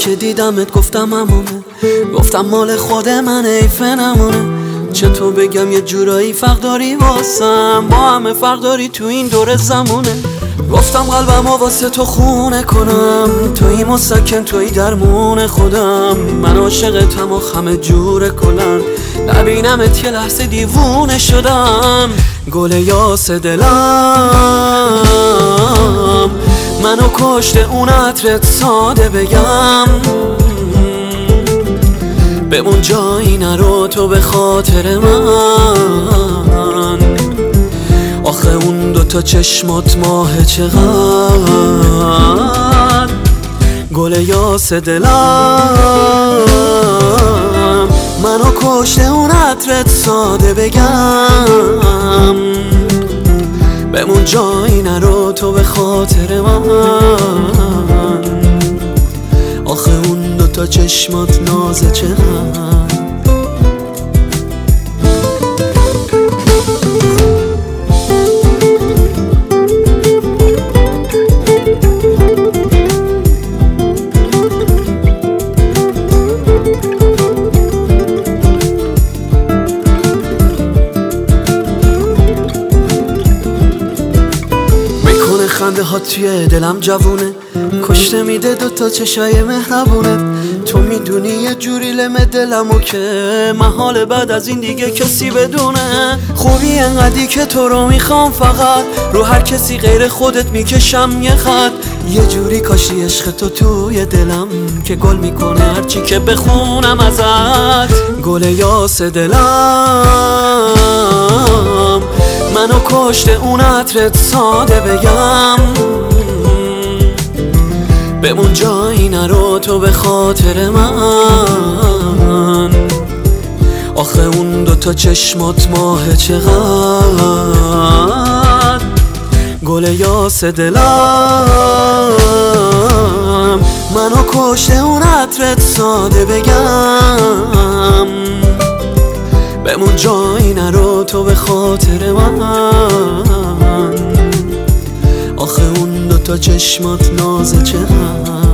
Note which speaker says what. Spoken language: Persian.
Speaker 1: که دیدمت گفتم همونه، گفتم مال خود من حیف نمونه. چطور بگم یه جورایی فرق داری واسم، با همه فرق داری تو این دور زمونه. گفتم قلبمو واسه تو خونه کنم، توی مسکن توی درمون خودم. من عاشقتم و همه جور کنن، نبینمت یه لحظه دیوونه شدم. گل یاس دلم منو کشته اون عطرت، ساده بگم بمون جایی نرو تو به خاطر من. آخه اون دوتا چشمات ماه چقدر. گل یاس دلم منو کشته اون عطرت، ساده بگم بمون جایی نرو تو به خاطر من. آخه اون دوتا چشمات نازه چقدر. خنده ها توی دلم جوونه، کشته میده دوتا چشای مهربونه. تو میدونی یه جوری لمه دلمو که محاله بعد از این دیگه کسی بدونه. خوبی انقدی که تو رو میخوام، فقط رو هر کسی غیر خودت میکشم یه خط. یه جوری کاشی عشق تو توی دلم که گل میکنه هرچی که بخونم ازت. گل یاس دلم منو کشته اون عطرت، ساده بگم بمون جایی نرو تو به خاطر من. آخه اون دوتا چشمات ماه چقدر. گل یاس دلم منو کشته اون عطرت، ساده بگم بمون جایی نرو تو به خاطر من. آخه اون دوتا چشمات نازه چقدر.